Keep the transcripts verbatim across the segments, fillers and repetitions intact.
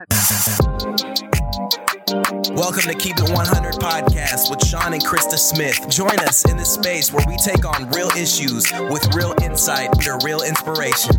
Welcome to Keep It one hundred Podcast with Sean and Krista Smith. Join us in this space where we take on real issues with real insight under real inspiration.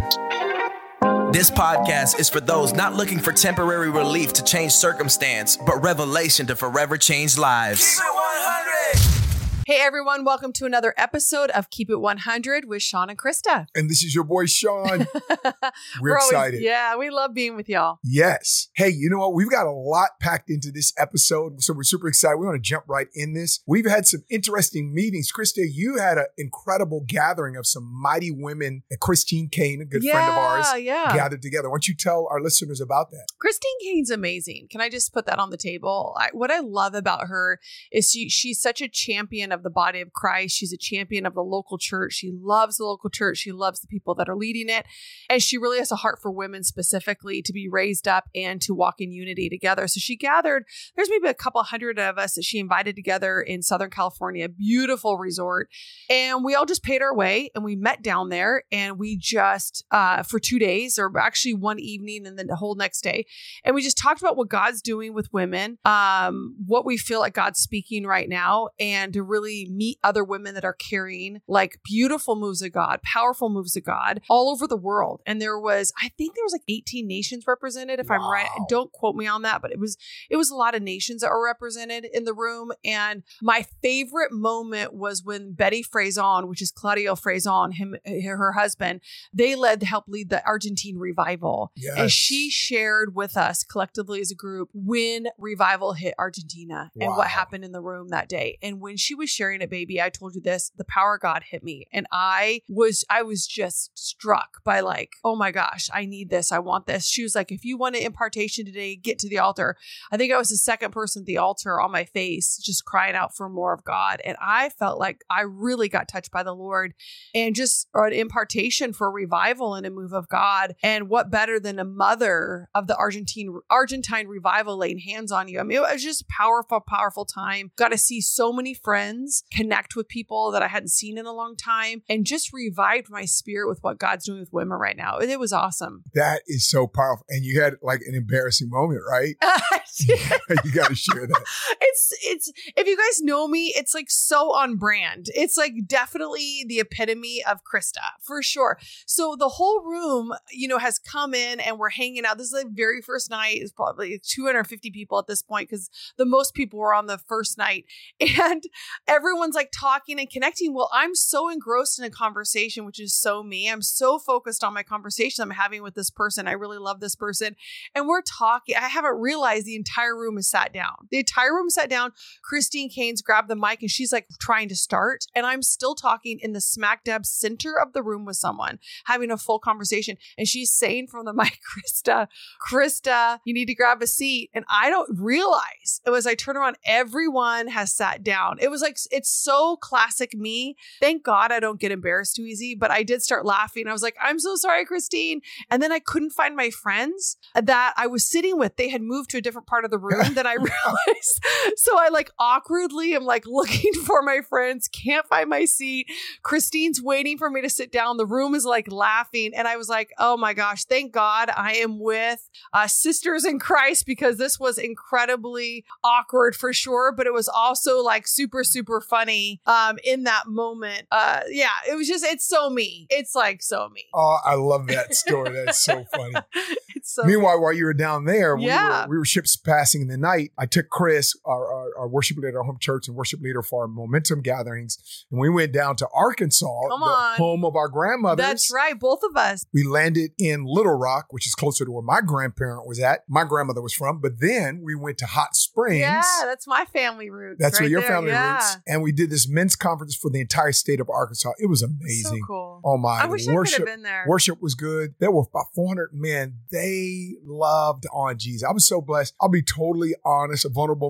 This podcast is for those not looking for temporary relief to change circumstance, but revelation to forever change lives. Keep It one hundred! Hey everyone, welcome to another episode of Keep It one hundred with Sean and Krista. And this is your boy, Sean. We're, We're excited. Always, yeah, we love being with y'all. Yes. Hey, you know what? We've got a lot packed into this episode, so we're super excited. We want to jump right in this. We've had some interesting meetings. Krista, you had an incredible gathering of some mighty women. Christine Kane, a good yeah, friend of ours, yeah. gathered together. Why don't you tell our listeners about that? Christine Kane's amazing. Can I just put that on the table? I, what I love about her is she, she's such a champion of the body of Christ. She's a champion of the local church. She loves the local church. She loves the people that are leading it. And she really has a heart for women specifically to be raised up and to walk in unity together. So she gathered, there's maybe a couple hundred of us that she invited together in Southern California, beautiful resort. And we all just paid our way and we met down there and we just, uh, for two days or actually one evening and then the whole next day. And we just talked about what God's doing with women, um, what we feel like God's speaking right now, and to really meet other women that are carrying like beautiful moves of God, powerful moves of God all over the world. And there was, I think there was like eighteen nations represented, if wow. I'm right. Don't quote me on that, but it was, it was a lot of nations that were represented in the room. And my favorite moment was when Betty Frieson, which is Claudio Frieson, him, her husband, they led to help lead the Argentine revival. Yes. And she shared with us collectively as a group when revival hit Argentina wow. and what happened in the room that day. And when she was sharing it, baby, I told you this, the power of God hit me. And I was, I was just struck by like, oh my gosh, I need this. I want this. She was like, if you want an impartation today, get to the altar. I think I was the second person at the altar on my face, just crying out for more of God. And I felt like I really got touched by the Lord and just an impartation for revival and a move of God. And what better than a mother of the Argentine, Argentine revival laying hands on you? I mean, it was just a powerful, powerful time. Got to see so many friends connect with people that I hadn't seen in a long time and just revived my spirit with what God's doing with women right now. It was awesome. That is so powerful. And you had like an embarrassing moment, right? You got to share that. It's, it's, if you guys know me, it's like so on brand. It's like definitely the epitome of Krista for sure. So the whole room, you know, has come in and we're hanging out. This is the very first night. It's probably two hundred fifty people at this point because the most people were on the first night and everyone's like talking and connecting. Well, I'm so engrossed in a conversation, which is so me. I'm so focused on my conversation I'm having with this person. I really love this person. And we're talking. I haven't realized the entire room is sat down. The entire room sat down. Christine Kane's grabbed the mic and she's like trying to start. And I'm still talking in the smack dab center of the room with someone, having a full conversation. And she's saying from the mic, Krista, Krista, you need to grab a seat. And I don't realize it was I turn around, everyone has sat down. It was like, it's so classic me. Thank God I don't get embarrassed too easy, but I did start laughing. I was like, I'm so sorry, Christine. And then I couldn't find my friends that I was sitting with. They had moved to a different part of the room than I realized. So I like awkwardly am like looking for my friends, can't find my seat. Christine's waiting for me to sit down. The room is like laughing. And I was like, oh my gosh, thank God I am with uh, sisters in Christ because this was incredibly awkward for sure. But it was also like super, super funny um, in that moment. Uh, yeah, it was just, it's so me. It's like so me. Oh, I love that story. That's so funny. It's so Meanwhile, while you were down there, yeah. we, were, we were ships passing in the night. I took Chris, our, our, our worship leader at our home church and worship leader for our Momentum gatherings, and we went down to Arkansas, Come the on. home of our grandmothers. That's right. Both of us. We landed in Little Rock, which is closer to where my grandparent was at. My grandmother was from. But then we went to Hot Springs. Yeah, that's my family roots. That's right where your there. family yeah. roots. And we did this men's conference for the entire state of Arkansas. It was amazing. So cool. Oh my. I wish worship, I could have been there. Worship was good. There were about four hundred men. They loved on Jesus. I was so blessed. I'll be totally honest, a vulnerable moment.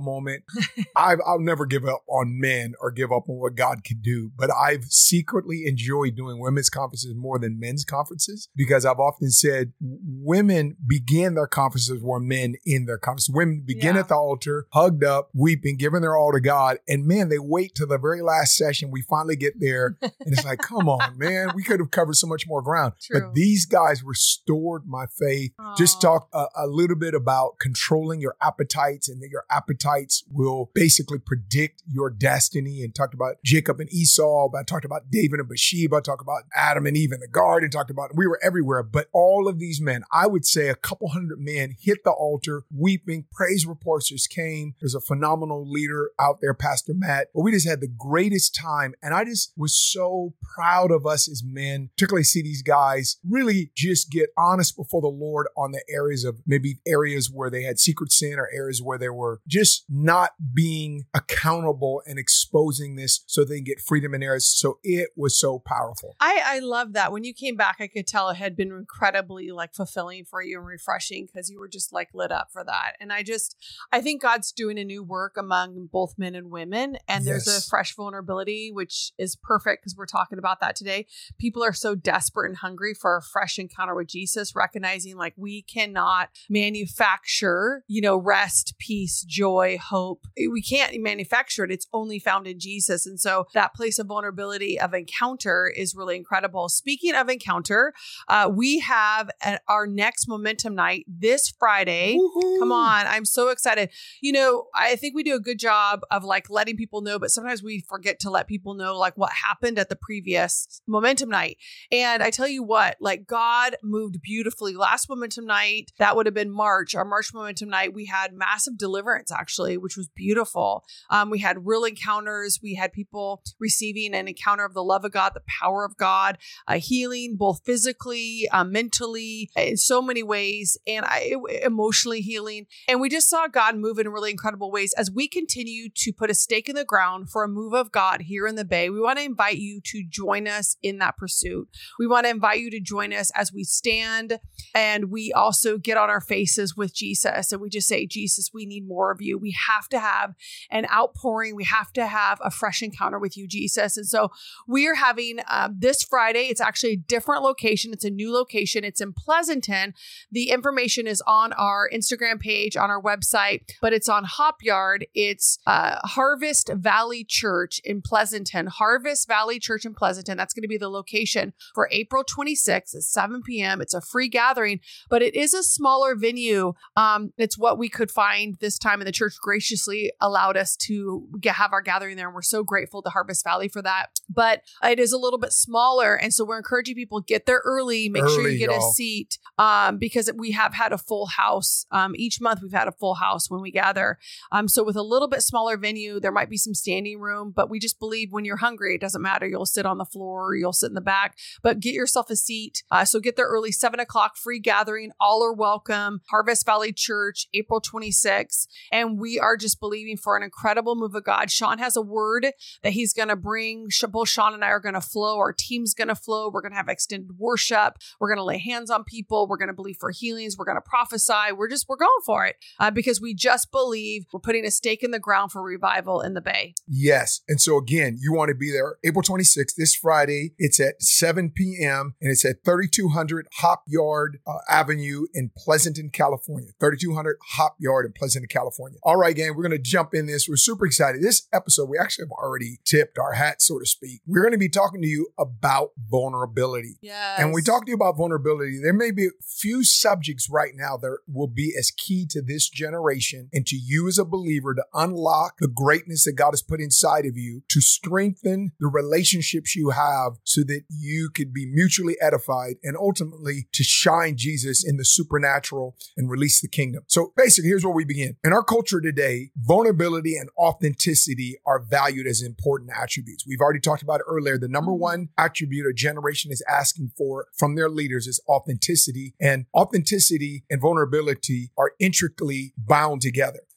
again, I've, I'll never give up on men or give up on what God can do, but I've secretly enjoyed doing women's conferences more than men's conferences because I've often said women begin their conferences where men end their conferences. Women begin Yeah. at the altar, hugged up, weeping, giving their all to God. And man, they wait till the very last session. We finally get there. And it's like, come on, man, we could have covered so much more ground. True. But these guys restored my faith. Aw. Just talked a, a little bit about controlling your appetites and that your appetites will basically predict your destiny, and talked about Jacob and Esau, but I talked about David and Bathsheba, talked about Adam and Eve in the garden, talked about, we were everywhere. But all of these men, I would say a couple hundred men hit the altar weeping. Praise reports just came. There's a phenomenal leader out there, Pastor Matt. But we just had the greatest time. And I just was so proud of us as men, particularly see these guys really just get honest before the Lord on the areas of maybe areas where they had secret sin or areas where they were just not being accountable and exposing this so they can get freedom in areas. So it was so powerful. I, I love that. When you came back, I could tell it had been incredibly like fulfilling for you and refreshing because you were just like lit up for that. And I just, I think God's doing a new work among both men and women. And there's Yes. a fresh vulnerability, which is perfect because we're talking about that today. People are so desperate and hungry for a fresh encounter with Jesus, recognizing like we cannot manufacture, you know, rest, peace, joy, hope. We can't manufacture it. It's only found in Jesus. And so that place of vulnerability of encounter is really incredible. Speaking of encounter, uh, we have a, our next Momentum Night this Friday. Woo-hoo. Come on. I'm so excited. You know, I think we do a good job of like letting people know, but sometimes we forget to let people know like what happened at the previous Momentum Night. And I tell you what, like God moved beautifully. Last Momentum Night, that would have been March, our March Momentum Night, we had massive deliverance actually, which was beautiful. Um, we had real encounters. We had people receiving an encounter of the love of God, the power of God, uh, healing both physically, uh, mentally, in so many ways, and I, emotionally healing. And we just saw God move in really incredible ways. As we continue to put a stake in the ground for a move of God here in the Bay, we want to invite you to join us in that pursuit. We want to invite you to join us as we stand and we also get on our faces with Jesus and we just say, Jesus, we need more of you. We have to have an outpouring. We have to have a fresh encounter with you, Jesus. And so we are having uh, this Friday. It's actually a different location. It's a new location. It's in Pleasanton. The information is on our Instagram page, on our website, but it's on Hop Yard. It's uh, Harvest Valley Church in Pleasanton. Harvest Valley Church in Pleasanton. That's going to be the location for April twenty-sixth at seven p.m. It's a free gathering, but it is a smaller venue. Um, it's what we could find this time, and the church graciously allowed us to get, have our gathering there. And we're so grateful to Harvest Valley for that. But it is a little bit smaller. And so we're encouraging people get there early, make Early, sure you get y'all. a seat um, because we have had a full house. Um, each month we've had a full house when we gather. Um, so with a little bit smaller venue, there might be some standing room, but we just believe when you're hungry, it doesn't matter. You'll sit on the floor, or you'll sit in the back, but get yourself a seat. Uh, so get there early, seven o'clock, free gathering. All are welcome. Harvest Valley Church, April twenty-sixth. And we are just believing for an incredible move of God. Sean has a word that he's going to bring. Both Sean and I are going to flow. Our team's going to flow. We're going to have extended worship. We're going to lay hands on people. We're going to believe for healings. We're going to prophesy. We're just, we're going for it uh, because we just believe we're putting a stake in the ground for revival in the Bay. Yes. And so again, you want to be there April twenty-sixth, this Friday. It's at seven p.m. and it's at thirty-two hundred Hop Yard uh, Avenue in Pleasanton, California. thirty-two hundred Hop Yard in Pleasanton, California. All right, gang, we're going to jump in this. We're super excited. This episode, we actually have already tipped our hat, so to speak. We're going to be talking to you about vulnerability. Yes. And when we talk to you about vulnerability, there may be a few subjects right now that will be as key to this generation and to you as a believer to unlock the greatness that God has put inside of you, to strengthen the relationships you have so that you could be mutually edified and ultimately to shine Jesus in the supernatural and release the kingdom. So basically, here's where we begin. In our culture today, vulnerability and authenticity are valued as important attributes. We've already talked about it earlier. The number one attribute a generation is asking for from their leaders is authenticity, and authenticity and vulnerability are intricately bound together.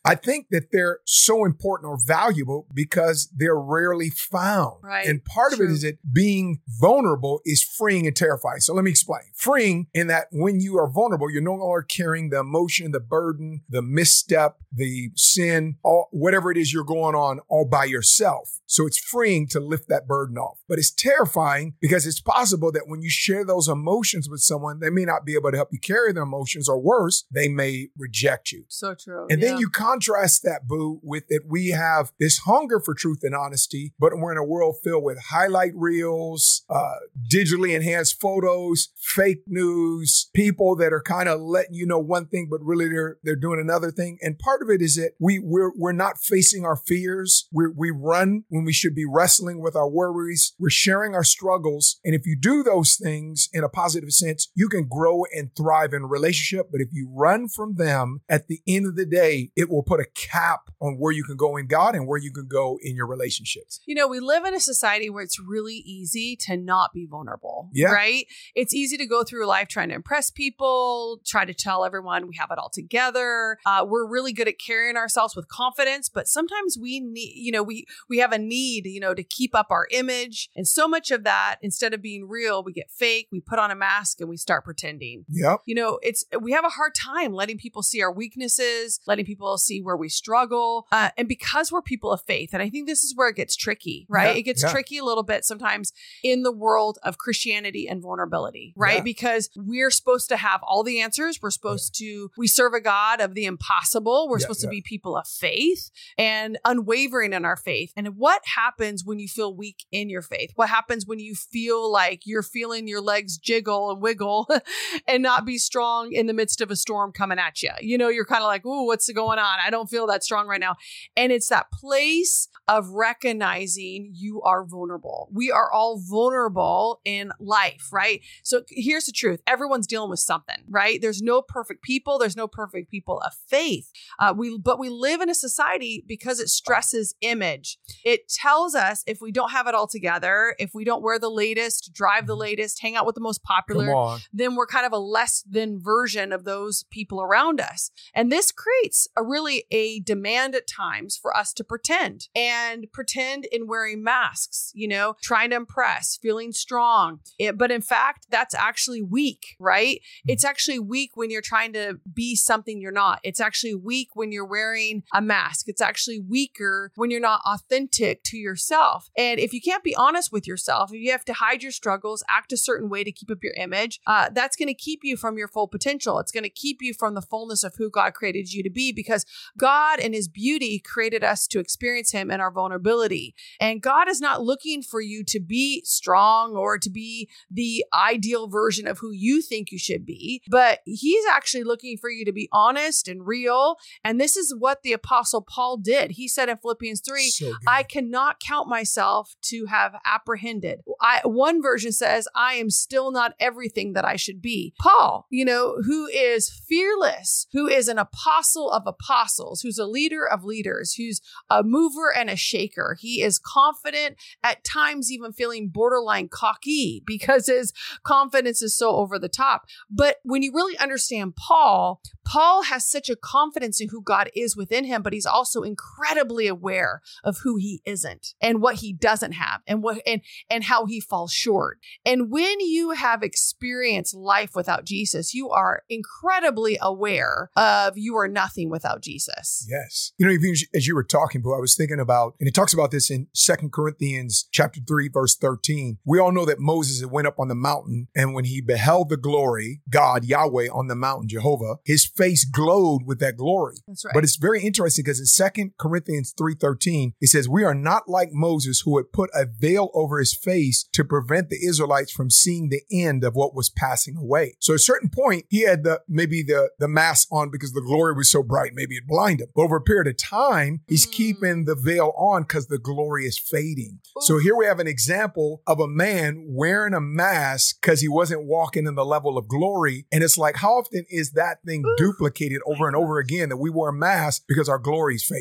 I think that they're so important or valuable because they're rarely found. Right. And part True. of it is that being vulnerable is freeing and terrifying. So let me explain. Freeing in that when you are vulnerable, you're no longer carrying the emotion, the burden, the misstep, the sin, all, whatever it is you're going on all by yourself. So it's freeing to lift that burden off. But it's terrifying because it's possible that when you share those emotions with someone, they may not be able to help you carry their emotions, or worse, they may reject you. So true. And yeah. then you contrast that, Boo, with that we have this hunger for truth and honesty, but we're in a world filled with highlight reels, uh, digitally enhanced photos, fake news, people that are kind of letting you know one thing, but really they're they're doing another thing. And part of it is that we we're we're not facing our fears. We we run when we should be wrestling with our worries. We're sharing our struggles, and if you do those things in a positive sense, you can grow and thrive in a relationship. But if you run from them, at the end of the day, it will put a cap on where you can go in God and where you can go in your relationships. You know, we live in a society where it's really easy to not be vulnerable, Yeah. right? It's easy to go through life trying to impress people, try to tell everyone we have it all together. Uh, we're really good at carrying ourselves with confidence, but sometimes we need, you know, we we have a need, you know, to keep up our image. And so much of that, instead of being real, we get fake, we put on a mask and we start pretending. Yep. You know, it's we have a hard time letting people see our weaknesses, letting people see where we struggle. Uh, and because we're people of faith, and I think this is where it gets tricky, right? Yeah, it gets yeah. tricky a little bit sometimes in the world of Christianity and vulnerability, right? Yeah. Because we're supposed to have all the answers. We're supposed yeah. to, we serve a God of the impossible. We're Yeah, supposed yeah. to be people of faith and unwavering in our faith. And what happens when you feel weak in your faith? What happens when you feel like you're feeling your legs jiggle and wiggle and not be strong in the midst of a storm coming at you? You know, you're kind of like, ooh, what's going on? I don't feel that strong right now. And it's that place of recognizing you are vulnerable. We are all vulnerable in life, right? So here's the truth. Everyone's dealing with something, right? There's no perfect people. There's no perfect people of faith. Uh, we, but we live in a society because it stresses image. It tells us if we don't have it all together, if we don't wear the latest, drive the latest, hang out with the most popular, Come on. then we're kind of a less than version of those people around us. And this creates a really a demand at times for us to pretend and pretend in wearing masks, you know, trying to impress, feeling strong. It, but in fact, that's actually weak, right? It's actually weak when you're trying to be something you're not. It's actually weak when you're wearing a mask. It's actually weaker when you're not authentic to yourself. And if you can't be honest with yourself, if you have to hide your struggles, act a certain way to keep up your image, uh, that's going to keep you from your full potential. It's going to keep you from the fullness of who God created you to be, because God in his beauty created us to experience him in our vulnerability. And God is not looking for you to be strong or to be the ideal version of who you think you should be, but he's actually looking for you to be honest and real. And this is what the Apostle Paul did. He said in Philippians three, So good. I cannot count myself to have apprehended. I, one version says, I am still not everything that I should be. Paul, you know, who is fearless, who is an apostle of apostles, who's a leader of leaders, who's a mover and a shaker. He is confident, at times even feeling borderline cocky because his confidence is so over the top. But when you really understand Paul, Paul has such a confidence in who God is within him, but he's also incredibly aware of who he isn't and what he doesn't have and what and and how he falls short. And when you have experienced life without Jesus, you are incredibly aware of you are nothing without Jesus. Yes. You know, even as you were talking, Boo, I was thinking about, and it talks about this in Second Corinthians chapter three, verse thirteen. We all know that Moses had went up on the mountain, and when he beheld the glory, God, Yahweh on the mountain, Jehovah, his face glowed with that glory. That's right. But it's very interesting because in Second Corinthians three thirteen, it says, we are not like Moses, who had put a veil over his face to prevent the Israelites from seeing the end of what was passing away. So at a certain point, he had the maybe the, the mask on because the glory was so bright, maybe it blinded him. But over a period of time, he's Mm. keeping the veil on because the glory is fading. Oof. So here we have an example of a man wearing a mask because he wasn't walking in the level of glory. And it's like, how often is that thing Oof. duplicated over and over again, that we wear a mask because our glory's faded? Oh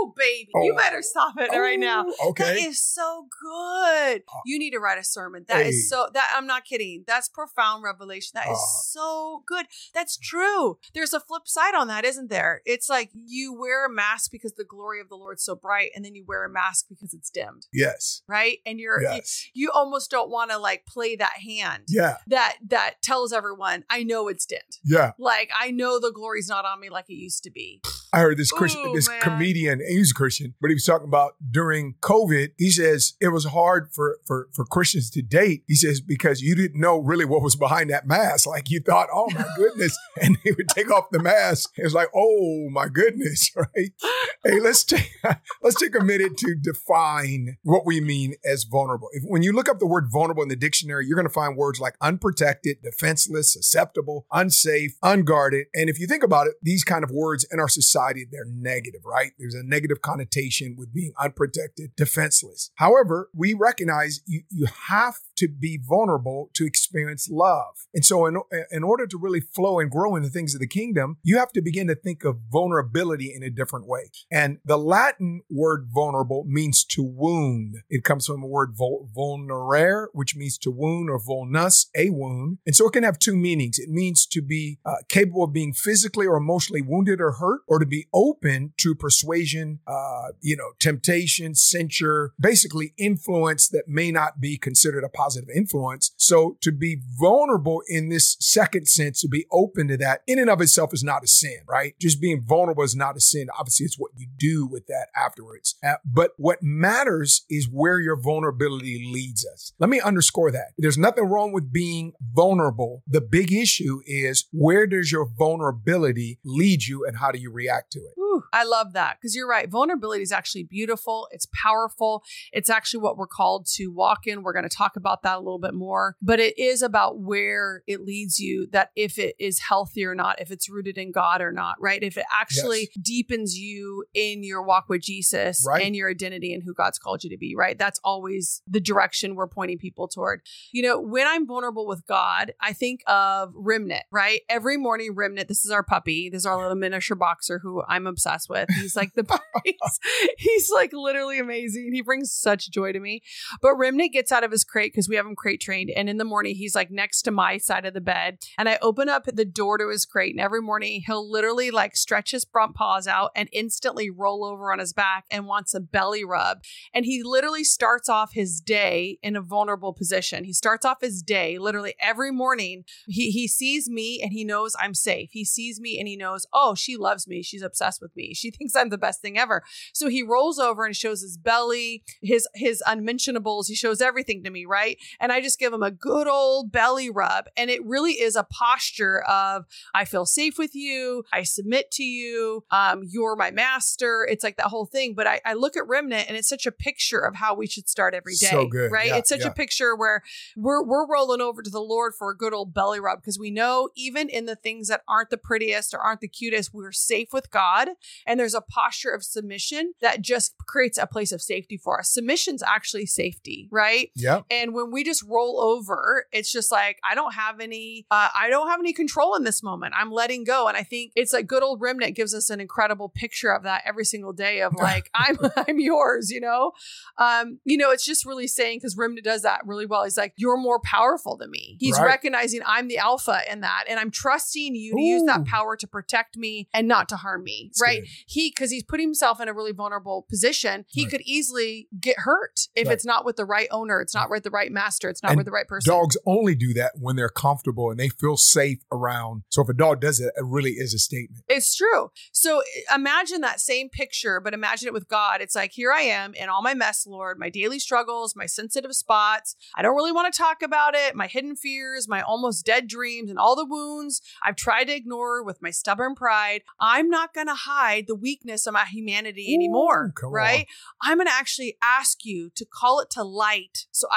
Oh, baby. Oh. You better stop it oh, right now. Okay. That is so good. You need to write a sermon. That hey. is so, that I'm not kidding. That's profound revelation. That uh, is so good. That's true. There's a flip side on that, isn't there? It's like you wear a mask because the glory of the Lord's so bright, and then you wear a mask because it's dimmed. Yes. Right? And you're, yes. you, you almost don't want to like play that hand. Yeah. That, that tells everyone, I know it's dimmed. Yeah. Like, I know the glory's not on me like it used to be. I heard this Christian, Ooh, this man. comedian, and he's a Christian, but he was talking about during COVID, he says it was hard for, for, for Christians to date. He says, because you didn't know really what was behind that mask. Like you thought, oh my goodness. And he would take off the mask. It was like, oh my goodness, right? Hey, let's take, let's take a minute to define what we mean as vulnerable. If, when you look up the word vulnerable in the dictionary, you're going to find words like unprotected, defenseless, susceptible, unsafe, unguarded. And if you think about it, these kind of words in our society, they're negative, right? There's a negative connotation with being unprotected, defenseless. However, we recognize you, you have to be vulnerable to experience love. And so in, in order to really flow and grow in the things of the kingdom, you have to begin to think of vulnerability in a different way. And the Latin word vulnerable means to wound. It comes from the word vul- vulnerare, which means to wound, or vulnus, a wound. And so it can have two meanings. It means to be uh, capable of being physically or emotionally wounded or hurt, or to be open to persuasion, uh, you know, temptation, censure, basically influence that may not be considered a positive influence. So to be vulnerable in this second sense, to be open to that in and of itself is not a sin, right? Just being vulnerable is not a sin. Obviously, it's what you do with that afterwards. Uh, but what matters is where your vulnerability leads us. Let me underscore that. There's nothing wrong with being vulnerable. The big issue is, where does your vulnerability lead you and how do you react to it? Ooh, I love that, because you're right. Vulnerability is actually beautiful. It's powerful. It's actually what we're called to walk in. We're going to talk about that a little bit more, but it is about where it leads you, that if it is healthy or not, if it's rooted in God or not, right? If it actually yes. deepens you in your walk with Jesus right. and your identity and who God's called you to be, right? That's always the direction we're pointing people toward. You know, when I'm vulnerable with God, I think of Remnant, right? Every morning, Remnant, this is our puppy. This is our little miniature boxer who I'm obsessed with. He's like the, he's, he's like literally amazing. He brings such joy to me. But Remnant gets out of his crate, because we have him crate trained. And in the morning, he's like next to my side of the bed. And I open up the door to his crate. And every morning he'll literally like stretch his front paws out and instantly roll over on his back and wants a belly rub. And he literally starts off his day in a vulnerable position. He starts off his day literally every morning. He, he sees me and he knows I'm safe. He sees me and he knows, oh, she loves me. She's obsessed with me. She thinks I'm the best thing ever. So he rolls over and shows his belly, his, his unmentionables. He shows everything to me, right? And I just give him a good old belly rub. And it really is a posture of, I feel safe with you. I submit to you. Um, you're my master. It's like that whole thing. But I, I look at Remnant and it's such a picture of how we should start every day, so good. right? Yeah, it's such yeah. a picture where we're, we're rolling over to the Lord for a good old belly rub, because we know even in the things that aren't the prettiest or aren't the cutest, we're safe with God. And there's a posture of submission that just creates a place of safety for us. Submission's actually safety, right? Yeah. And when we just roll over, it's just like, I don't have any, uh, I don't have any control in this moment. I'm letting go. And I think it's like good old Remnant gives us an incredible picture of that every single day of like, I'm, I'm yours, you know? Um, you know, it's just really saying, because Remnant does that really well. He's like, you're more powerful than me. He's right. recognizing I'm the alpha in that. And I'm trusting you to Ooh. use that power to protect me and not to harm me. That's right. Good. He, cause he's putting himself in a really vulnerable position. He right. could easily get hurt if right. it's not with the right owner. It's not with the right master. It's not and with the right person. Dogs only do that when they're comfortable and they feel safe around. So if a dog does it, it really is a statement. It's true. So imagine that same picture, but imagine it with God. It's like, here I am in all my mess, Lord, my daily struggles, my sensitive spots. I don't really want to talk about it. My hidden fears, my almost dead dreams, and all the wounds I've tried to ignore with my stubborn pride. I'm not going to hide the weakness of my humanity anymore, Ooh, right? On. I'm going to actually ask you to call it to light so I can better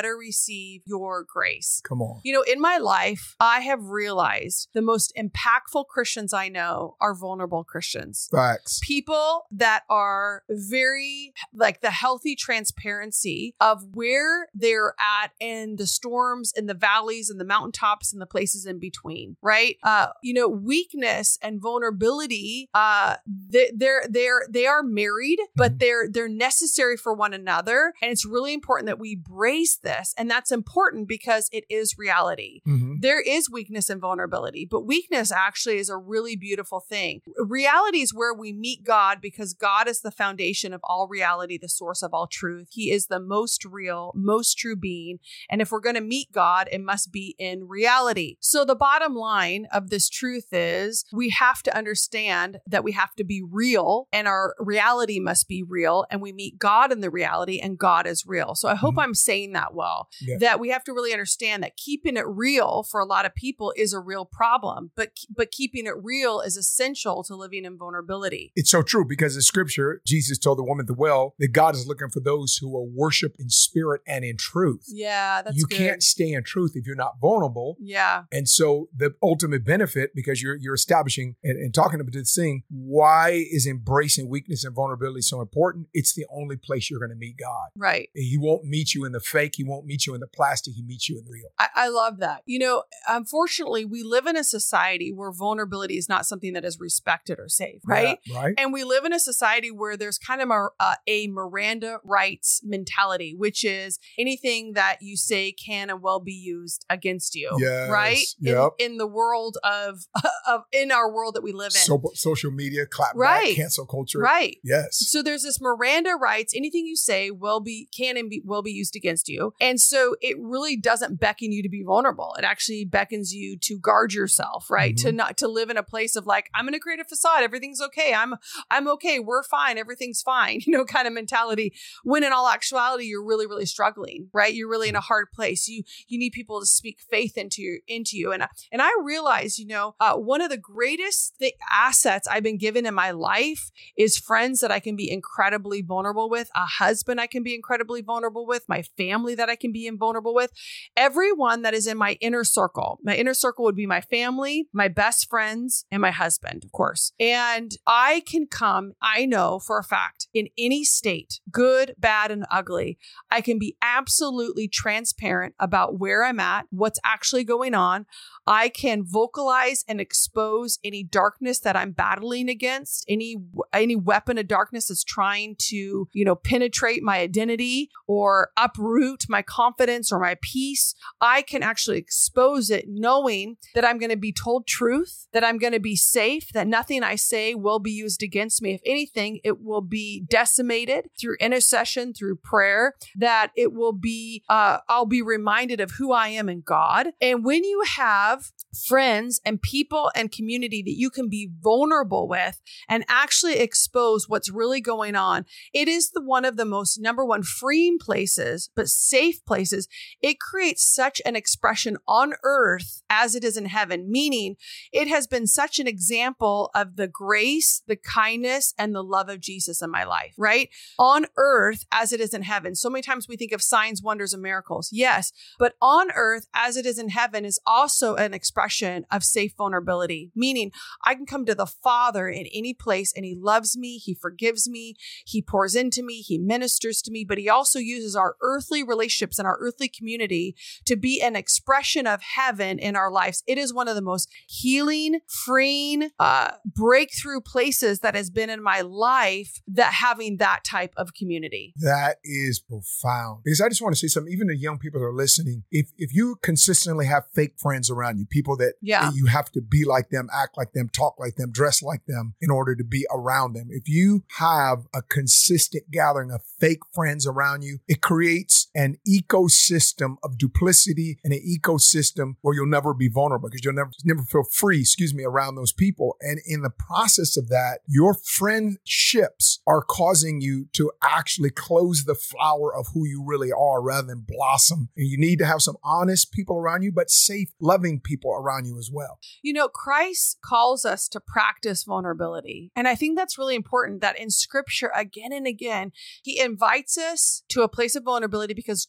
better receive your grace. Come on. You know, in my life, I have realized the most impactful Christians I know are vulnerable Christians. Facts. People that are very, like the healthy transparency of where they're at in the storms and the valleys and the mountaintops and the places in between, right? Uh, you know, weakness and vulnerability, uh, they, they're, they're, they are married, but Mhm. they're, they're necessary for one another. And it's really important that we brace this. And that's important because it is reality. Mhm. There is weakness and vulnerability, but weakness actually is a really beautiful thing. Reality is where we meet God because God is the foundation of all reality, the source of all truth. He is the most real, most true being. And if we're going to meet God, it must be in reality. So the bottom line of this truth is we have to understand that we have to be real and our reality must be real. And we meet God in the reality and God is real. So I hope Mhm. I'm saying that well, Yeah. that we have to really understand that keeping it real for a lot of people is a real problem, but, but keeping it real is essential to living in vulnerability. It's so true because in scripture, Jesus told the woman at the well that God is looking for those who will worship in spirit and in truth. Yeah, that's you good. can't stay in truth if you're not vulnerable. Yeah. And so the ultimate benefit, because you're you're establishing and, and talking about this thing, why is embracing weakness and vulnerability so important? It's the only place you're going to meet God. Right. He won't meet you in the fake. He won't meet you in the plastic. He meets you in the real. I, I love that. You know, unfortunately, we live in a society where vulnerability is not something that is respected or safe, right? Yeah, right. And we live in a society where there's kind of a, uh, a Miranda rights mentality, which is anything that you say can and will be used against you, Yes, right? yep. In, in the world of, of, in our world that we live in. So, social media, clap Right. back, cancel culture. Right. Yes. So there's this Miranda rights. Anything you say will be, can and be, will be used against you. And so it really doesn't beckon you to be vulnerable. It actually beckons you to guard yourself, right? Mhm. To not, to live in a place of like, I'm going to create a facade. Everything's okay. I'm, I'm okay. We're fine. Everything's fine. You know, kind of mentality. When in all actuality, you're really, really struggling, right? You're really in a hard place. You, you need people to speak faith into you, into you. And, and I realize, you know, uh, one of the greatest th- assets I've been given in my life is friends that I can be incredibly vulnerable with, a husband I can be incredibly vulnerable with, my family that I can be invulnerable with, everyone that is in my inner circle. My inner circle would be my family, my best friends, and my husband, of course. And I can come, I know for a fact, in any state, good, bad, and ugly, I can be absolutely transparent about where I'm at, what's actually going on. I can vocalize and expose any darkness that I'm battling against, any any weapon of darkness that's trying to, you know, penetrate my identity or uproot my confidence or my peace. I can actually expose it knowing that I'm going to be told truth, that I'm going to be safe, that nothing I say will be used against me. If anything, it will be decimated through intercession, through prayer, that it will be, uh, I'll be reminded of who I am in God. And when you have friends and people and community that you can be vulnerable with and actually expose what's really going on, it is the one of the most number one freeing places, but safe places. It creates such an expression on earth as it is in heaven, meaning it has been such an example of the grace, the kindness, and the love of Jesus in my life, right? On earth as it is in heaven. So many times we think of signs, wonders, and miracles. Yes, but on earth as it is in heaven is also an expression of safe vulnerability, meaning I can come to the Father in any place and he loves me, he forgives me, he pours into me, he ministers to me, but he also uses our earthly relationships and our earthly community to be an expression of heaven in our lives. It is one of the most healing, freeing, uh, breakthrough places that has been in my life, that having that type of community. That is profound. Because I just want to say something, even the young people that are listening, if if you consistently have fake friends around you, people that Yeah. you have to be like them, act like them, talk like them, dress like them in order to be around them. If you have a consistent gathering of fake friends around you, it creates an ecosystem of duplicity and an ecosystem where you'll never be vulnerable because you'll never, never feel free, excuse me, around those people. And in the process of that, your friendships are causing you to actually close the flower of who you really are rather than blossom. And you need to have some honest people around you, but safe, loving people around you as well. You know, Christ calls us to practice vulnerability. And I think that's really important that in scripture, again and again, he invites us to a place of vulnerability because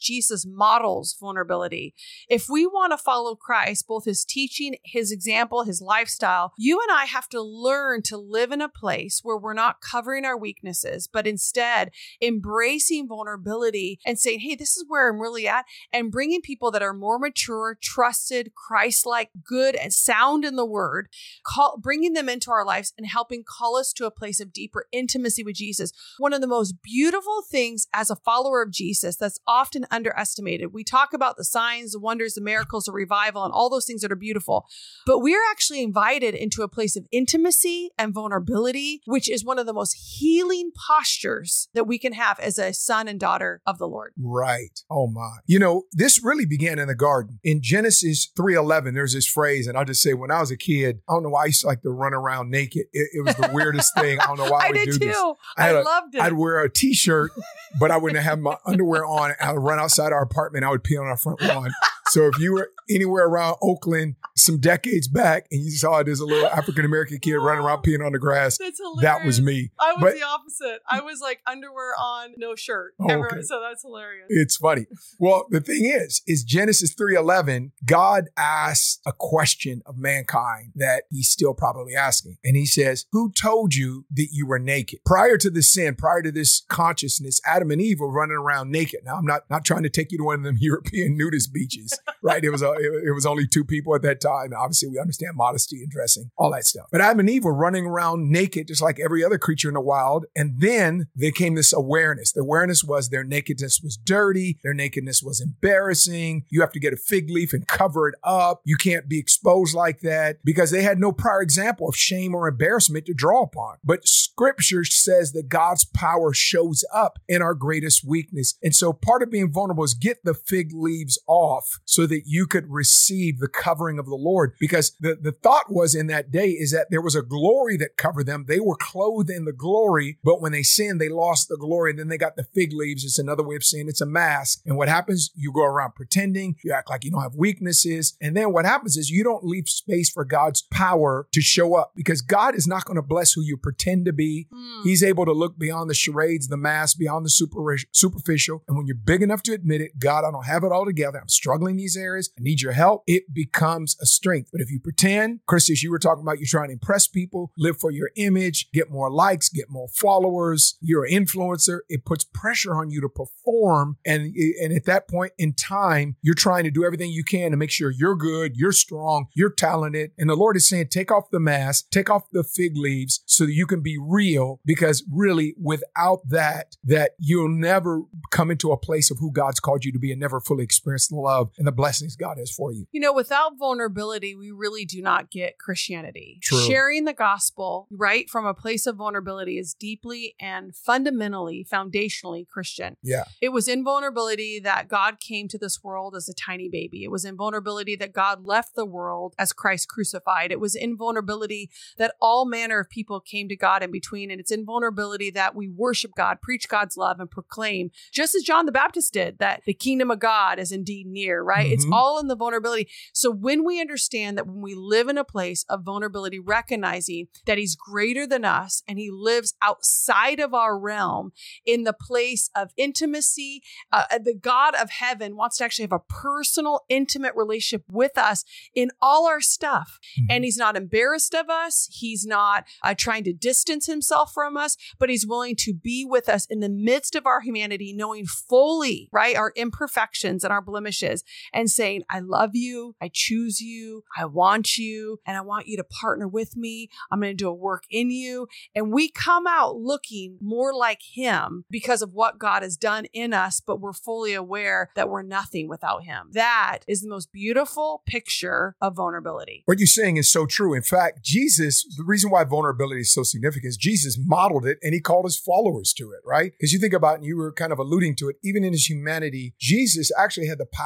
Jesus models vulnerability. If we want to follow Christ, both his teaching, his example, his lifestyle, you and I have to learn to live in a place where we're not covering our weaknesses, but instead embracing vulnerability and saying, hey, this is where I'm really at, and bringing people that are more mature, trusted, Christ-like, good, and sound in the word, call, bringing them into our lives and helping call us to a place of deeper intimacy with Jesus. One of the most beautiful things as a follower of Jesus that's often underestimated. We talk about the signs, the wonders, the miracles, the revival, and all those things that are beautiful, but we are actually invited into a place of intimacy and vulnerability, which is one of the most healing postures that we can have as a son and daughter of the Lord. Right. Oh my. You know, this really began in the garden. In Genesis three eleven, there's this phrase, and I'll just say, when I was a kid, I don't know why I used to like to run around naked. It, it was the weirdest thing. I don't know why I, I would did do too. this. I, I a, loved it. I'd wear a t-shirt, but I wouldn't have my underwear on. I would run outside our apartment. I would pee on our front lawn. So if you were anywhere around Oakland some decades back and you saw this a little African-American kid running around peeing on the grass, that's hilarious. That was me. I was But- the opposite. I was like underwear on, no shirt. Oh, Ever, okay. So that's hilarious. It's funny. Well, the thing is, is Genesis three eleven, God asks a question of mankind that he's still probably asking. And he says, who told you that you were naked? Prior to the sin, prior to this consciousness, Adam and Eve were running around naked. Now, I'm not, not trying to take you to one of them European nudist beaches, right? It was, a, it, it was only two people at that time. Obviously, we understand modesty and dressing, all that stuff. But Adam and Eve were running around naked, just like every other creature in the wild. And then there came this awareness. The awareness was their nakedness was dirty. Their nakedness was embarrassing. You have to get a fig leaf and cover it up. You can't be exposed like that, because they had no prior example of shame or embarrassment to draw upon. But scripture says that God's power shows up in our greatest weakness. And so part of being vulnerable is get the fig leaves off so that you could receive the covering of the Lord. Because the, the thought was in that day is that there was a glory that covered them. They were clothed in the glory, but when they sinned, they lost the glory. And then they got the fig leaves. It's another way of saying it's a mask. And what happens? You go around pretending, you act like you don't have weaknesses. And then what happens is you don't leave space for God's power to show up, because God is not going to bless who you pretend to be. Mm. He's able to look beyond the charades, the mask, beyond the super, superficial. And when you're big enough to admit it, God, I don't have it all together. I'm struggling in these areas. I need your help. It becomes a strength. But if you pretend, Christy, you were talking about you're trying to impress people, live for your image, get more likes, get more followers, you're an influencer, it puts pressure on you to perform. And, and at that point in time, you're trying to do everything you can to make sure you're good, you're strong, you're talented. And the Lord is saying, take off the mask, take off the fig leaves so that you can be real, because really without that, that you'll never come into a place of who God's called you to be and never fully experience the love and the blessings God has for you. You know, without vulnerability, we really do not get Christianity. True. Sharing the gospel, right, from a place of vulnerability is deeply and fundamentally, foundationally Christian. Yeah. It was in vulnerability that God came to this world as a tiny baby. It was in vulnerability that God left the world as Christ crucified. It was in vulnerability that all manner of people came to God in between. And it's in vulnerability that we worship God, preach God's love, and proclaim, just as John the Baptist did, that the kingdom of God is indeed near, right? Mm-hmm. It's all in the vulnerability. So when we understand that when we live in a place of vulnerability, recognizing that he's greater than us and he lives outside of our realm in the place of intimacy, uh, the God of heaven wants to actually have a personal, intimate relationship with us in all our stuff. Mm-hmm. And he's not embarrassed of us. He's not uh, trying to distance himself from us, but he's willing to be with us in the midst of our humanity, knowing fully, right, our imperfections and our blemishes, and saying, I love you. I choose you. I want you. And I want you to partner with me. I'm going to do a work in you. And we come out looking more like him because of what God has done in us, but we're fully aware that we're nothing without him. That is the most beautiful picture of vulnerability. What you're saying is so true. In fact, Jesus, the reason why vulnerability is so significant is Jesus modeled it and he called his followers to it, right? Because you think about it, and you were kind of alluding to it, even in his humanity, Jesus actually had the power to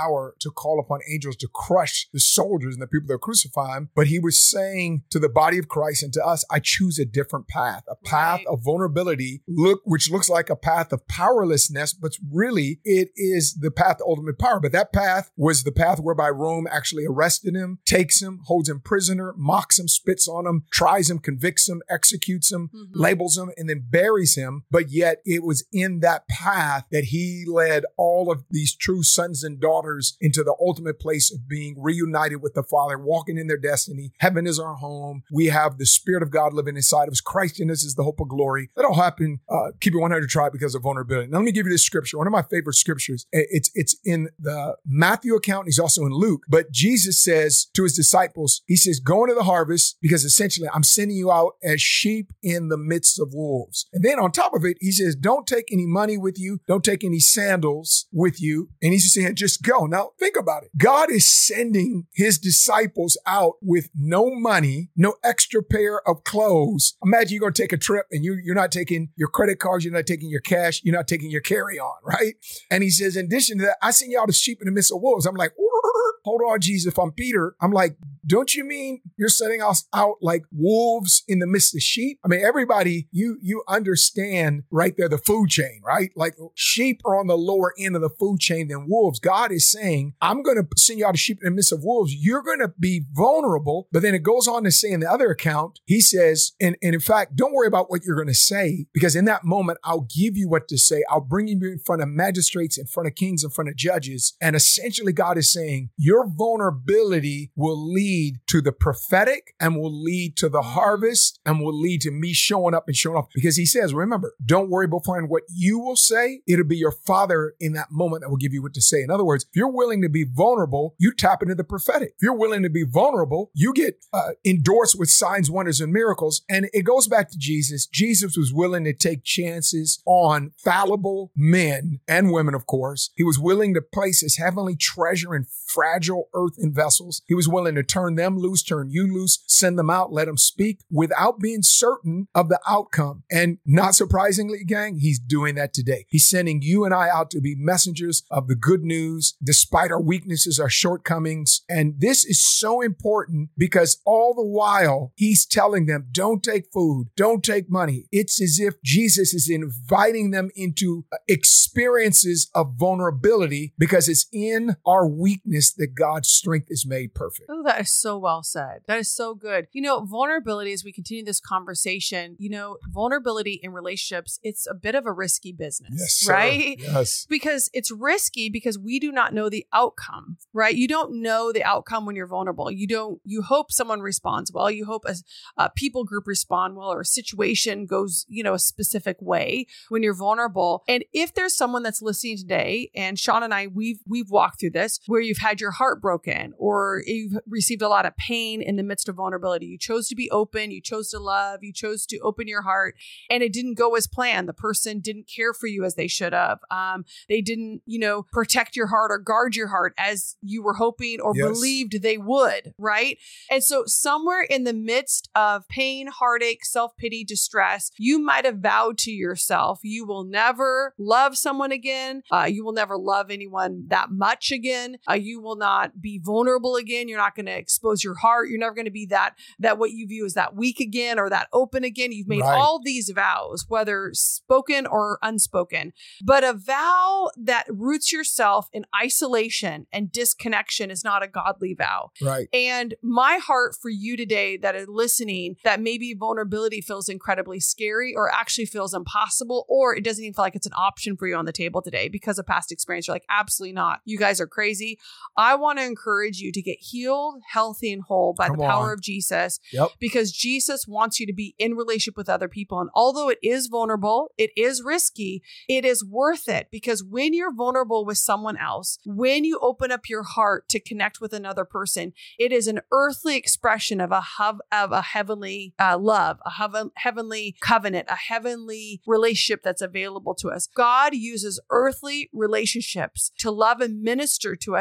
to call upon angels to crush the soldiers and the people that crucify him. But he was saying to the body of Christ and to us, I choose a different path, a path Right. of vulnerability, look, which looks like a path of powerlessness, but really it is the path to ultimate power. But that path was the path whereby Rome actually arrested him, takes him, holds him prisoner, mocks him, spits on him, tries him, convicts him, executes him, Mhm. labels him, and then buries him. But yet it was in that path that he led all of these true sons and daughters into the ultimate place of being reunited with the Father, walking in their destiny. Heaven is our home. We have the Spirit of God living inside of us. Christ in us is the hope of glory. That all happened, uh, keep it one hundred tribe because of vulnerability. Now let me give you this scripture. One of my favorite scriptures. It's, it's in the Matthew account. And he's also in Luke. But Jesus says to his disciples, he says, go into the harvest because essentially I'm sending you out as sheep in the midst of wolves. And then on top of it, he says, don't take any money with you. Don't take any sandals with you. And he's just saying, just go. Now think about it. God is sending his disciples out with no money, no extra pair of clothes. Imagine you're going to take a trip and you, you're not taking your credit cards. You're not taking your cash. You're not taking your carry-on, right? And he says, in addition to that, I send you out as sheep in the midst of wolves. I'm like, hold on, Jesus. If I'm Peter, I'm like, don't you mean you're setting us out like wolves in the midst of sheep? I mean, everybody, you you understand right there the food chain, right? Like sheep are on the lower end of the food chain than wolves. God is saying, I'm going to send you out as sheep in the midst of wolves. You're going to be vulnerable. But then it goes on to say in the other account, he says, and, and in fact, don't worry about what you're going to say, because in that moment, I'll give you what to say. I'll bring you in front of magistrates, in front of kings, in front of judges. And essentially, God is saying, your vulnerability will lead to the prophetic and will lead to the harvest and will lead to me showing up and showing off. Because he says, remember, don't worry about finding what you will say. It'll be your Father in that moment that will give you what to say. In other words, if you're willing to be vulnerable, you tap into the prophetic. If you're willing to be vulnerable, you get uh, endorsed with signs, wonders, and miracles. And it goes back to Jesus. Jesus was willing to take chances on fallible men and women, of course. He was willing to place his heavenly treasure in fragile earthen vessels. He was willing to turn them loose, turn you loose, send them out, let them speak without being certain of the outcome. And not surprisingly, gang, he's doing that today. He's sending you and I out to be messengers of the good news, despite our weaknesses, our shortcomings. And this is so important because all the while he's telling them, don't take food, don't take money. It's as if Jesus is inviting them into experiences of vulnerability because it's in our weakness that God's strength is made perfect. Oh, that is so well said. That is so good. You know, vulnerability, as we continue this conversation, you know, vulnerability in relationships, it's a bit of a risky business, Yes, sir. right? Yes. Because it's risky because we do not know the outcome, right? You don't know the outcome when you're vulnerable. You don't, you hope someone responds well. You hope a, a people group respond well or a situation goes, you know, a specific way when you're vulnerable. And if there's someone that's listening today, and Sean and I, we've, we've walked through this where you've had your heart broken or you've received a lot of pain in the midst of vulnerability. You chose to be open. You chose to love. You chose to open your heart and it didn't go as planned. The person didn't care for you as they should have. Um, they didn't, you know, protect your heart or guard your heart as you were hoping or Yes. believed they would, right? And so somewhere in the midst of pain, heartache, self-pity, distress, you might have vowed to yourself, you will never love someone again. Uh, you will never love anyone that much again. Uh, you will not be vulnerable again. You're not going to expose your heart. You're never going to be that, that what you view as that weak again or that open again. You've made Right. all these vows, whether spoken or unspoken, but a vow that roots yourself in isolation and disconnection is not a godly vow. Right. And my heart for you today that are listening, that maybe vulnerability feels incredibly scary or actually feels impossible, or it doesn't even feel like it's an option for you on the table today because of past experience. You're like, absolutely not. You guys are crazy. I want to encourage you to get healed, healthy, and whole by Come the power on. of Jesus, Yep. because Jesus wants you to be in relationship with other people. And although it is vulnerable, it is risky, it is worth it, because when you're vulnerable with someone else, when you open up your heart to connect with another person, it is an earthly expression of a hub of a heavenly uh, love, a heaven, heavenly covenant, a heavenly relationship that's available to us. God uses earthly relationships to love and minister to us as he's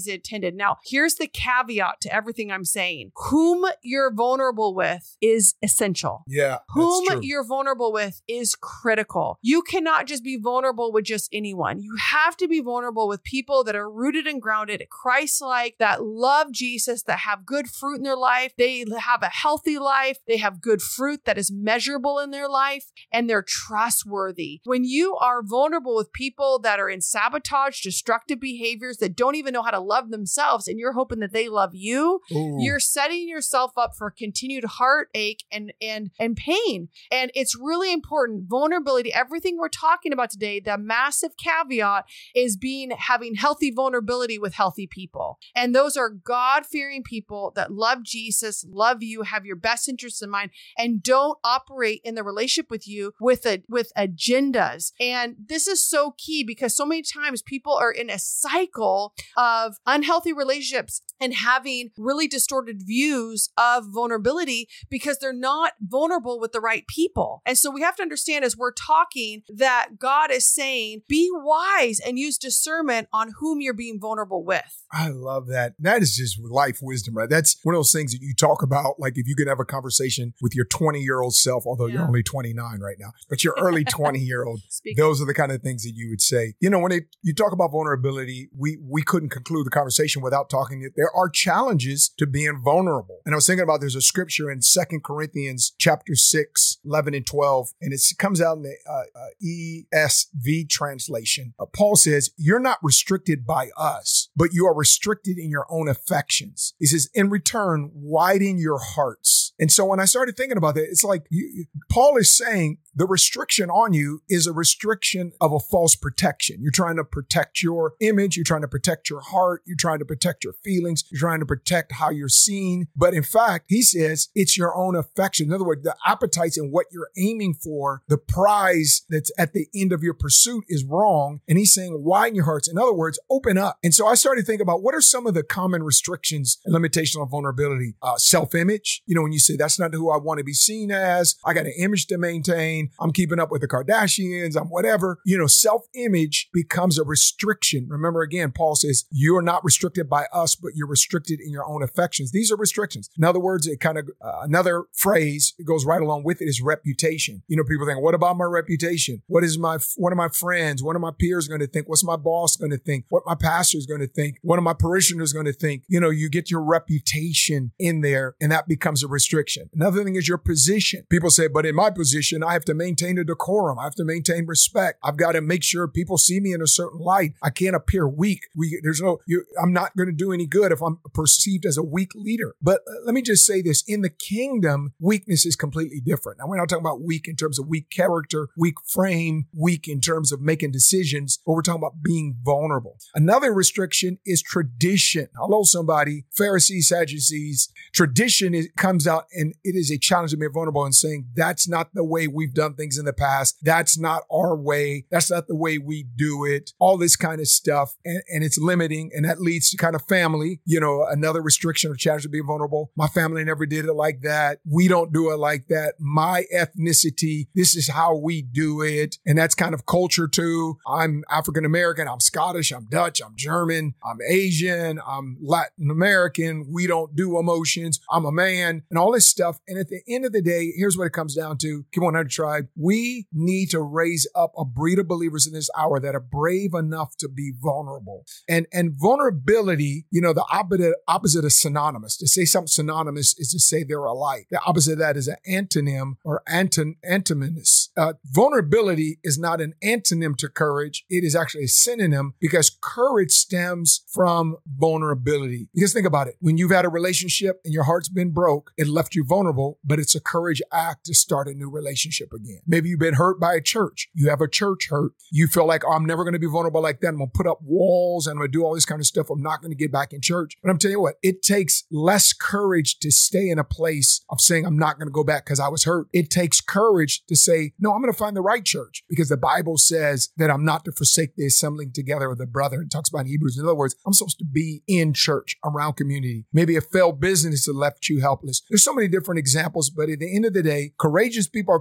is intended. Now, here's the caveat to everything I'm saying. Whom you're vulnerable with is essential. Yeah. Whom that's true. you're vulnerable with is critical. You cannot just be vulnerable with just anyone. You have to be vulnerable with people that are rooted and grounded, Christ-like, that love Jesus, that have good fruit in their life. They have a healthy life. They have good fruit that is measurable in their life, and they're trustworthy. When you are vulnerable with people that are in sabotage, destructive behaviors, that don't even know how to love themselves, and you're hoping that they love you, Ooh. you're setting yourself up for continued heartache and, and, and pain. And it's really important. Vulnerability, everything we're talking about today, the massive caveat is being, having healthy vulnerability with healthy people. And those are God-fearing people that love Jesus, love you, have your best interests in mind, and don't operate in the relationship with you with a, with agendas. And this is so key because so many times people are in a cycle of unhealthy relationships and having really distorted views of vulnerability because they're not vulnerable with the right people. And so we have to understand as we're talking that God is saying, be wise and use discernment on whom you're being vulnerable with. I love that. That is just life wisdom, right? That's one of those things that you talk about. Like if you could have a conversation with your twenty year old self, although yeah. you're only twenty-nine right now, but your early twenty year old, those are the kind of things that you would say. You know, when it, you talk about vulnerability, we, we couldn't conclude the conversation without talking that there are challenges to being vulnerable. And I was thinking about, there's a scripture in Second Corinthians chapter six, eleven and twelve, and it comes out in the uh, uh, E S V translation. Uh, Paul says, you're not restricted by us, but you are restricted in your own affections. He says, in return, widen your hearts. And so when I started thinking about that, it's like you, Paul is saying the restriction on you is a restriction of a false protection. You're trying to protect your image. You're trying to protect your heart. You're trying to protect your feelings. You're trying to protect how you're seen. But in fact, he says it's your own affection. In other words, the appetites and what you're aiming for, the prize that's at the end of your pursuit is wrong. And he's saying, widen your hearts. In other words, open up. And so I started thinking about what are some of the common restrictions and limitations on vulnerability? Uh, self-image. You know, when you say that's not who I want to be seen as, I got an image to maintain. I'm keeping up with the Kardashians. I'm whatever. You know, self-image becomes a restriction. Remember again, Paul says, you're not restricted by us, but you're restricted in your own affections. These are restrictions. In other words, it kind of, uh, another phrase that goes right along with it is reputation. You know, people think, what about my reputation? What is my, what are my friends? What are my peers going to think? What's my boss going to think? What my pastor is going to think? What are my parishioners going to think? You know, you get your reputation in there and that becomes a restriction. Another thing is your position. People say, but in my position, I have to maintain a decorum. I have to maintain respect. I've got to make sure people see me in a certain light. I can't appear weak. We, there's no, you, I'm not going to do any good if I'm perceived as a weak leader. But uh, let me just say this. In the kingdom, weakness is completely different. Now, we're not talking about weak in terms of weak character, weak frame, weak in terms of making decisions, but we're talking about being vulnerable. Another restriction is tradition. Hello, somebody. Pharisees, Sadducees. Tradition is, comes out and it is a challenge to be vulnerable and saying, that's not the way we've done things in the past. That's not our way. That's not the way we do it. All this kind of stuff. And, and it's limiting. And that leads to kind of family, you know, another restriction or challenge to be vulnerable. My family never did it like that. We don't do it like that. My ethnicity, this is how we do it. And that's kind of culture too. I'm African American. I'm Scottish. I'm Dutch. I'm German. I'm Asian. I'm Latin American. We don't do emotions. I'm a man and all this stuff. And at the end of the day, here's what it comes down to. Keep one hundred Tribe. We need to raise up a breed of believers in this hour that are brave enough to be vulnerable. And, and vulnerability, you know, the opposite, opposite of synonymous. To say something synonymous is to say they're alike. The opposite of that is an antonym or anton, antimonous. Uh, vulnerability is not an antonym to courage. It is actually a synonym because courage stems from vulnerability. Because think about it. When you've had a relationship and your heart's been broke, it left you vulnerable, but it's a courage act to start a new relationship again. Maybe you've been hurt by a church. You have a church hurt. You feel like, oh, I'm never going to be vulnerable like that. I'm going to put up walls and I'm going to do all this kind of stuff. I'm not going to get back in church. But I'm telling you what, it takes less courage to stay in a place of saying, I'm not going to go back because I was hurt. It takes courage to say, no, I'm going to find the right church because the Bible says that I'm not to forsake the assembling together of the brother. It talks about in Hebrews. In other words, I'm supposed to be in church, around community. Maybe a failed business that left you helpless. There's so many different examples, but at the end of the day, courageous people are courageous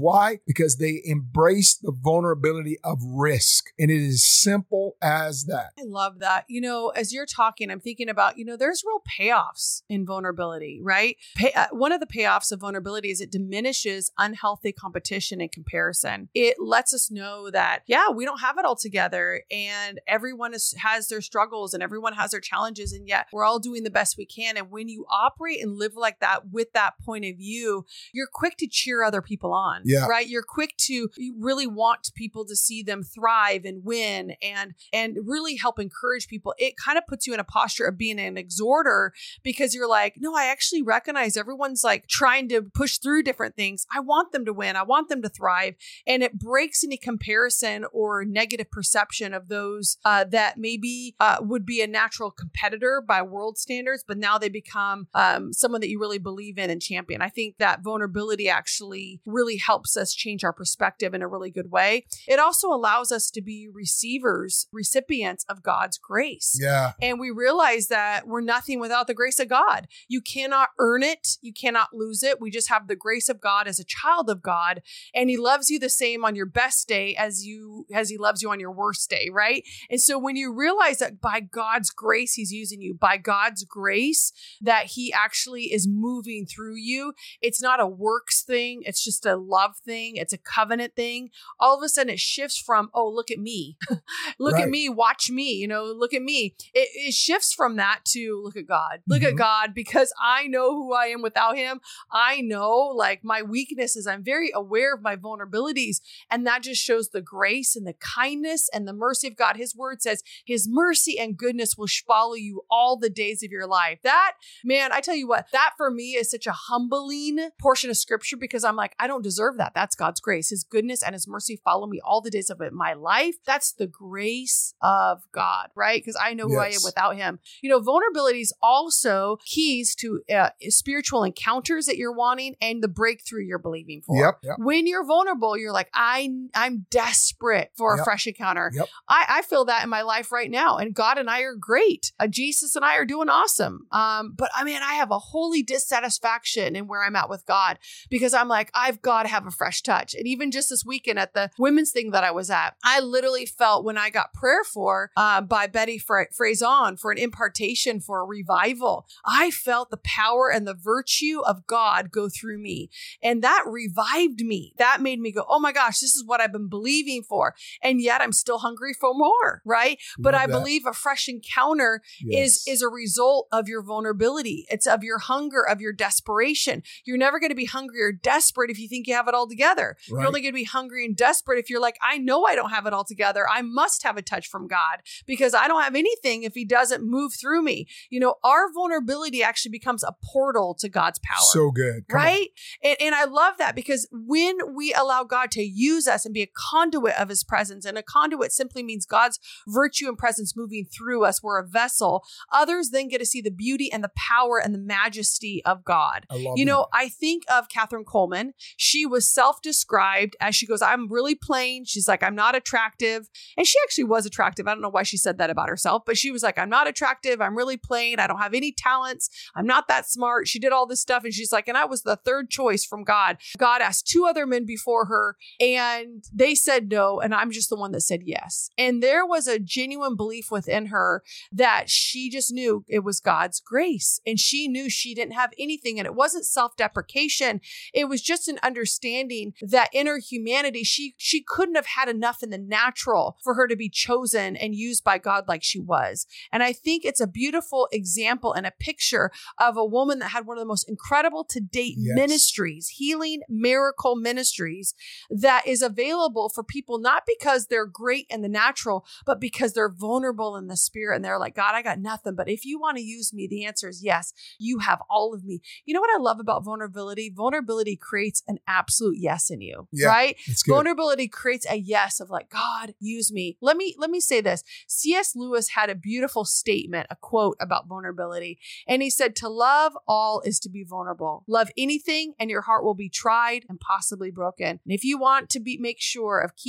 why? Because they embrace the vulnerability of risk. And it is simple as that. I love that. You know, as you're talking, I'm thinking about, you know, there's real payoffs in vulnerability, right? Pay, uh, one of the payoffs of vulnerability is it diminishes unhealthy competition and comparison. It lets us know that, yeah, we don't have it all together and everyone is, has their struggles and everyone has their challenges, and yet we're all doing the best we can. And when you operate and live like that with that point of view, you're quick to cheer other people on, yeah. right? You're quick to you really want people to see them thrive and win and, and really help encourage people. It kind of puts you in a posture of being an exhorter because you're like, no, I actually recognize everyone's like trying to push through different things. I want them to win. I want them to thrive. And it breaks any comparison or negative perception of those uh, that maybe uh, would be a natural competitor by world standards, but now they become um, someone that you really believe in and champion. I think that vulnerability actually really helps us change our perspective in a really good way. It also allows us to be receivers, recipients of God's grace. Yeah. And we realize that we're nothing without the grace of God. You cannot earn it. You cannot lose it. We just have the grace of God as a child of God. And he loves you the same on your best day as you, as he loves you on your worst day, right? And so when you realize that by God's grace, he's using you, by God's grace, that he actually is moving through you, it's not a works thing. It's just a love thing. It's a covenant thing. All of a sudden it shifts from, oh, look at me. Look right. at me. Watch me. You know, look at me. It, it shifts from that to look at God. Look mm-hmm. at God, because I know who I am without him. I know like my weaknesses. I'm very aware of my vulnerabilities. And that just shows the grace and the kindness and the mercy of God. His word says his mercy and goodness will follow you all the days of your life. That, man, I tell you what, that for me is such a humbling portion of scripture because I'm like, I don't deserve that. That's God's grace. His goodness and his mercy follow me all the days of my life. That's the grace of God, right? Because I know who yes. I am without him. You know, vulnerability is also keys to uh, spiritual encounters that you're wanting and the breakthrough you're believing for. Yep, yep. When you're vulnerable, you're like, I, I'm desperate for yep. a fresh encounter. Yep. I, I feel that in my life right now. And God and I are great. Uh, Jesus and I are doing awesome. Um, but I mean, I have a holy dissatisfaction in where I'm at with God because I'm like, I've got to have a fresh touch. And even just this weekend at the women's thing that I was at, I literally felt when I got prayer for uh, by Betty Fra- Frazon for an impartation for a revival, I felt the power and the virtue of God go through me. And that revived me. That made me go, oh my gosh, this is what I've been believing for. And yet I'm still hungry for more, right? But I that. believe a fresh encounter yes. is, is a result of your vulnerability. It's of your hunger, of your desperation. You're never going to be hungry or desperate if you think you have it all together. Right. You're only going to be hungry and desperate if you're like, I know I don't have it all together. I must have a touch from God because I don't have anything if he doesn't move through me. You know, our vulnerability actually becomes a portal to God's power. So good. Come right? And, and I love that because when we allow God to use us and be a conduit of his presence, and a conduit simply means God's virtue and presence moving through us, we're a vessel, others then get to see the beauty and the power and the majesty of God. I love you know, that. I think of Catherine Coleman. She was self-described as she goes, I'm really plain. She's like, I'm not attractive. And she actually was attractive. I don't know why she said that about herself, but she was like, I'm not attractive. I'm really plain. I don't have any talents. I'm not that smart. She did all this stuff. And she's like, and I was the third choice from God. God asked two other men before her and they said no. And I'm just the one that said yes. And there was a genuine belief within her that she just knew it was God's grace. And she knew she didn't have anything. And it wasn't self-deprecation. It was just an understanding that in her humanity, she, she couldn't have had enough in the natural for her to be chosen and used by God like she was. And I think it's a beautiful example and a picture of a woman that had one of the most incredible to date Yes. ministries, healing miracle ministries that is available for people, not because they're great in the natural, but because they're vulnerable in the spirit. And they're like, God, I got nothing. But if you want to use me, the answer is yes, you have all of me. You know what I love about vulnerability? Vulnerability creates an absolute yes in you, Yeah, right? that's good. Vulnerability creates a yes of like, God, use me. Let me, let me say this. C S Lewis had a beautiful statement, a quote about vulnerability. And he said, to love all is to be vulnerable. Love anything and your heart will be tried and possibly broken. And if you want to be, make sure of keeping it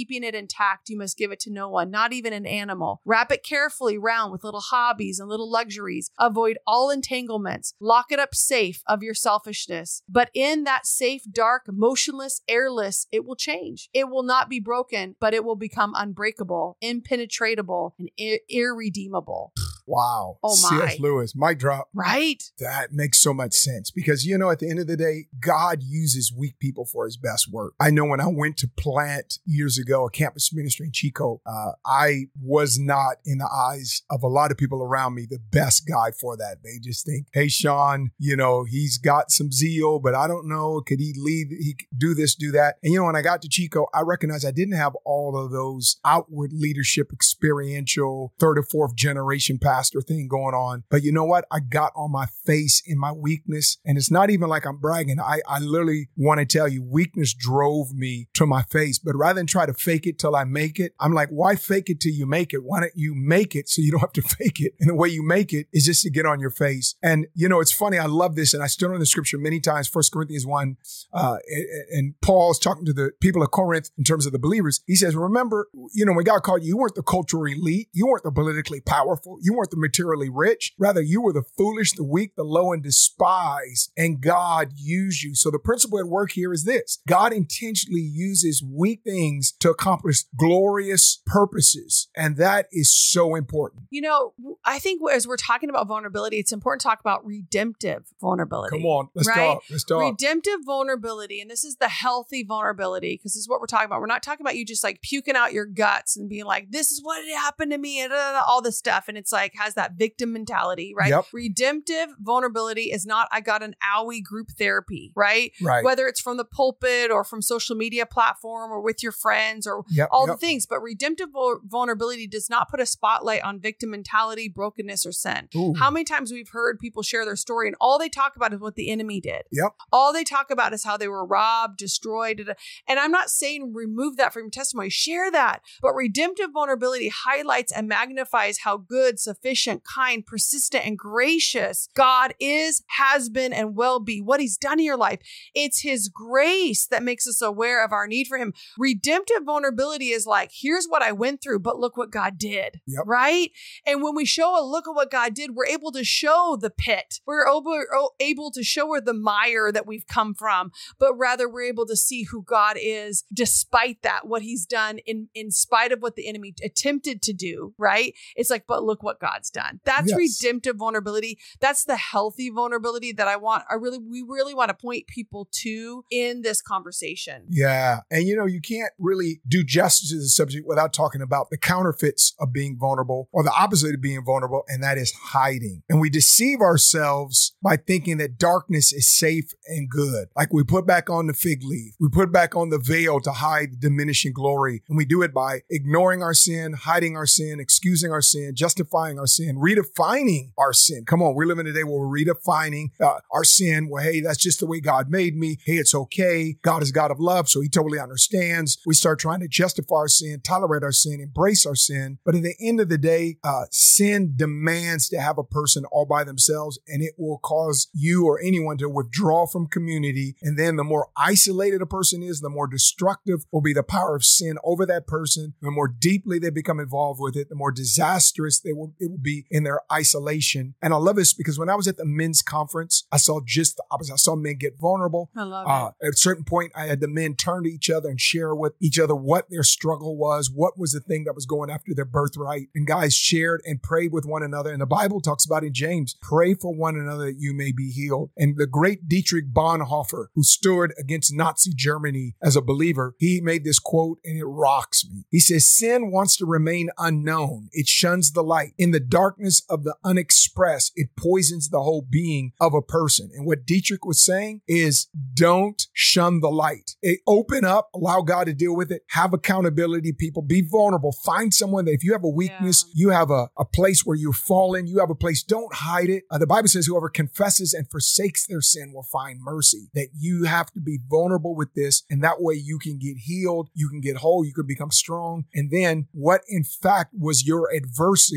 intact, you must give it to no one, not even an animal. Wrap it carefully round with little hobbies and little luxuries. Avoid all entanglements. Lock it up safe of your selfishness. But in that safe, dark, motionless, airless, it will change. It will not be broken, but it will become unbreakable, impenetratable, and ir- irredeemable. Wow. Oh my. C S. Lewis, mic drop. Right? That makes so much sense because, you know, at the end of the day, God uses weak people for his best work. I know when I went to plant years ago, a campus ministry in Chico, uh, I was not, in the eyes of a lot of people around me, the best guy for that. They just think, hey, Sean, you know, he's got some zeal, but I don't know. Could he lead? He could do this, do that. And, you know, when I got to Chico, I recognized I didn't have all of those outward leadership, experiential, third or fourth generation pastor thing going on. But you know what? I got on my face in my weakness. And it's not even like I'm bragging. I, I literally want to tell you, weakness drove me to my face. But rather than try to fake it till I make it, I'm like, why fake it till you make it? Why don't you make it so you don't have to fake it? And the way you make it is just to get on your face. And, you know, it's funny. I love this. And I stood on the scripture many times, First Corinthians one, uh, and Paul's talking to the people of Corinth in terms of the believers. He says, remember, you know, when God called you, you weren't the cultural elite. You weren't the politically powerful. You weren't the materially rich. Rather, you were the foolish, the weak, the low, and despised. And God used you. So the principle at work here is this. God intentionally uses weak things to accomplish glorious purposes. And that is so important. You know, I think as we're talking about vulnerability, it's important to talk about redemptive vulnerability. Come on, let's right? talk. Let's talk. Redemptive vulnerability. And this is the healthy vulnerability because this is what we're talking about. We're not talking about you just like puking out your guts and being like, this is what happened to me and da, da, da, all this stuff. And it's like, has that victim mentality, right? Yep. Redemptive vulnerability is not, I got an owie group therapy, right? Right. Whether it's from the pulpit or from social media platform or with your friends or Yep, all yep. the things. But redemptive vul- vulnerability does not put a spotlight on victim mentality, brokenness, or sin. Ooh. How many times we've heard people share their story and all they talk about is what the enemy did. Yep. All they talk about is how they were robbed, destroyed. da, da. And I'm not saying remove that from your testimony, share that. But redemptive vulnerability highlights and magnifies how good, sufficient, kind, persistent, and gracious God is, has been, and will be, what he's done in your life. It's his grace that makes us aware of our need for him. Redemptive vulnerability is like, here's what I went through, but look what God did, Yep. right? And when we show a look at what God did, we're able to show the pit. We're able, able to show her the mire that we've come from, but rather we're able to see who God is despite that, what he's done in, in spite of what the enemy attempted to do, right? It's like, but look what God's done. That's Yes. redemptive vulnerability. That's the healthy vulnerability that I want. I really, we really want to point people to in this conversation. Yeah. And you know, you can't really do justice to the subject without talking about the counterfeits of being vulnerable or the opposite of being vulnerable, and that is hiding. And we deceive ourselves by thinking that darkness is safe and good. Like we put back on the fig leaf, we put back on the veil to hide the diminishing glory. And we do it by ignoring our sin, hiding our sin, excusing our sin, justifying our sin, redefining our sin. Come on, we're living in a day where we're redefining uh, our sin. Well, hey, that's just the way God made me. Hey, it's okay. God is God of love, so he totally understands. We start trying to justify our sin, tolerate our sin, embrace our sin. But at the end of the day, uh, sin demands to have a person all by themselves, and it will cause you or anyone to withdraw from community. And then the more isolated a person is, the more destructive will be the power of sin over that person. The more deeply they become involved with it, the more disastrous they will, it will be in their isolation. And I love this because when I was at the men's conference, I saw just the opposite. I saw men get vulnerable. I love Uh, it. at a certain point, I had the men turn to each other and share with each other what their struggle was, what was the thing that was going after their birthright. And guys shared and prayed with one another. And the Bible talks about in James, pray for one another that you may be healed. And the great Dietrich Bonhoeffer, who stood against Nazi Germany as a believer, he made this quote and it rocks me. He says, sin wants to remain unknown. It shuns the light. In the darkness of the unexpressed, it poisons the whole being of a person. And what Dietrich was saying is, don't shun the light. It, open up, allow God to deal with it, have accountability, people, be vulnerable, find someone that if you have a weakness, Yeah. you have a, a place where you've fallen, you have a place, don't hide it. Uh, the Bible says whoever confesses and forsakes their sin will find mercy, that you have to be vulnerable with this. And that way you can get healed, you can get whole, you can become strong. And then what in fact was your adversity,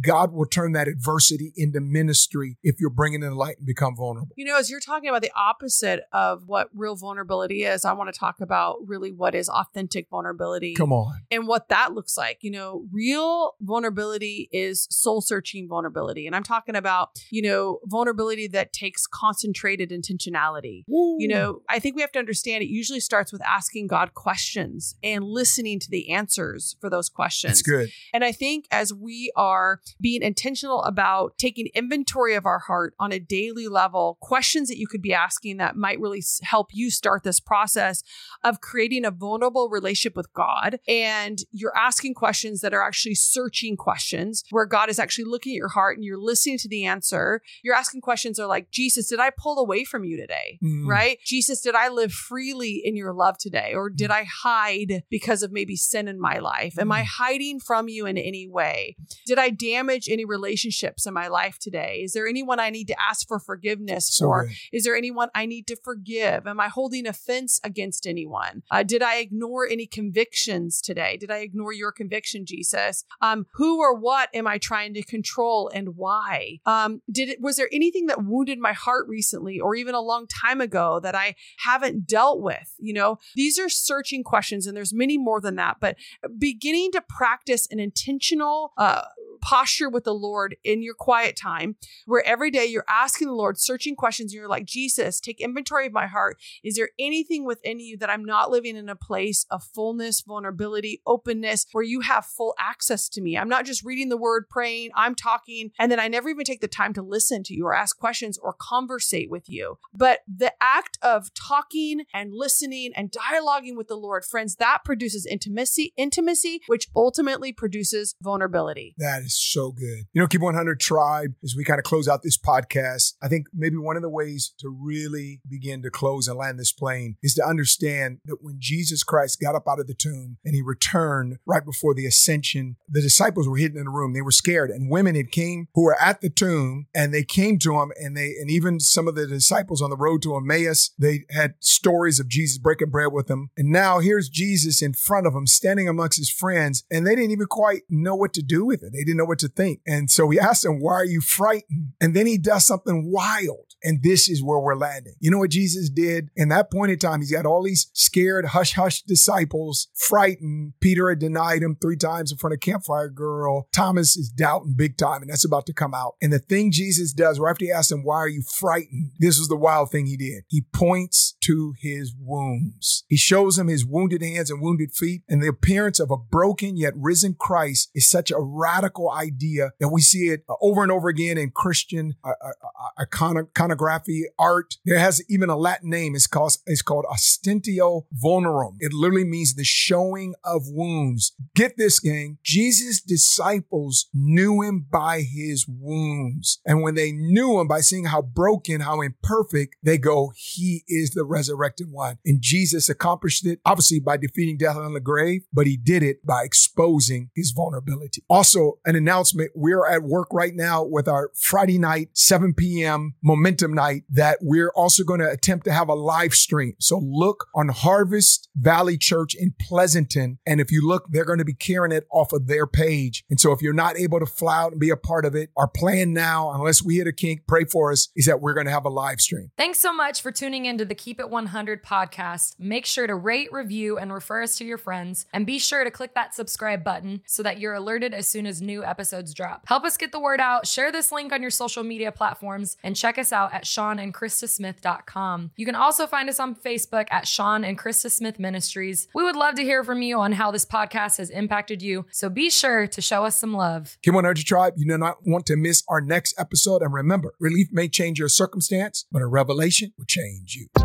God will turn that adversity into ministry if you're bringing in light and become vulnerable. You know, as you're talking about the opposite of what real vulnerability is, I want to talk about really what is authentic vulnerability. Come on. And what that looks like. You know, real vulnerability is soul-searching vulnerability. And I'm talking about, you know, vulnerability that takes concentrated intentionality. Woo. You know, I think we have to understand it usually starts with asking God questions and listening to the answers for those questions. That's good. And I think as we are being intentional about taking inventory of our heart on a daily level, questions that you could be asking that might really help you start this process of creating a vulnerable relationship with God. And you're asking questions that are actually searching questions where God is actually looking at your heart and you're listening to the answer. You're asking questions are like, Jesus, did I pull away from you today? Mm. Right? Jesus, did I live freely in your love today? Or did I hide because of maybe sin in my life? Mm. Am I hiding from you in any way? Did I damage any relationships in my life today? Is there anyone I need to ask for forgiveness so for? good. Is there anyone I need to forgive? Am I holding offense against anyone? Uh, did I ignore any convictions today? Did I ignore your conviction, Jesus? Um, who or what am I trying to control and why? Um, did it, was there anything that wounded my heart recently or even a long time ago that I haven't dealt with? You know, these are searching questions and there's many more than that, but beginning to practice an intentional uh, posture with the Lord in your quiet time, where every day you're asking the Lord, searching questions. And you're like, Jesus, take inventory of my heart. Is there anything within you that I'm not living in a place of fullness, vulnerability, openness, where you have full access to me? I'm not just reading the word, praying, I'm talking, and then I never even take the time to listen to you or ask questions or conversate with you. But the act of talking and listening and dialoguing with the Lord, friends, that produces intimacy, intimacy, which ultimately produces vulnerability. That is so good. You know, Keep one hundred Tribe, as we kind of close out this podcast, I think maybe one of the ways to really begin to close and land this plane is to understand that when Jesus Christ got up out of the tomb and he returned right before the ascension, the disciples were hidden in a room. They were scared, and women had came who were at the tomb, and they came to him, and they, and even some of the disciples on the road to Emmaus, they had stories of Jesus breaking bread with them. And now here's Jesus in front of them, standing amongst his friends, and they didn't even quite know what to do with it. They didn't know what to think. And so he asked them, why are you frightened? And then he does something wild. And this is where we're landing. You know what Jesus did? In that point in time, he's got all these scared, hush-hush disciples, frightened. Peter had denied him three times in front of Campfire Girl. Thomas is doubting big time, and that's about to come out. And the thing Jesus does, right after he asks him, why are you frightened? This was the wild thing he did. He points to his wounds. He shows him his wounded hands and wounded feet. And the appearance of a broken yet risen Christ is such a radical idea that we see it over and over again in Christian uh, uh, iconography, art. There has even a Latin name. It's called, it's called ostentio vulnerum. It literally means the showing of wounds. Get this, gang. Jesus' disciples knew him by his wounds. And when they knew him by seeing how broken, how imperfect, they go, he is the resurrected one. And Jesus accomplished it, obviously by defeating death on the grave, but he did it by exposing his vulnerability. Also, an announcement. We're at work right now with our Friday night, seven p.m. Momentum Night, that we're also going to attempt to have a live stream. So look on Harvest Valley Church in Pleasanton. And if you look, they're going to be carrying it off of their page. And so if you're not able to fly out and be a part of it, our plan now, unless we hit a kink, pray for us, is that we're going to have a live stream. Thanks so much for tuning into the Keep It one hundred podcast. Make sure to rate, review, and refer us to your friends. And be sure to click that subscribe button so that you're alerted as soon as new episodes drop. Help us get the word out. Share this link on your social media platforms and check us out at Sean and Krista Smith dot com. You can also find us on Facebook at Sean and Krista Smith Ministries. We would love to hear from you on how this podcast has impacted you, so be sure to show us some love. Keep one hundred Tribe, you do not want to miss our next episode. And remember, relief may change your circumstance, but a revelation will change you.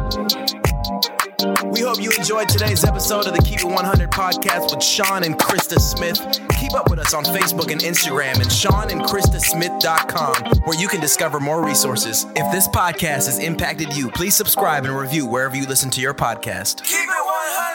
We hope you enjoyed today's episode of the Keep It one hundred podcast with Sean and Krista Smith. Keep up with us on Facebook and Instagram and Sean and Krista Smith dot com, where you can discover more resources. If this podcast has impacted you, please subscribe and review wherever you listen to your podcast. Keep it one hundred.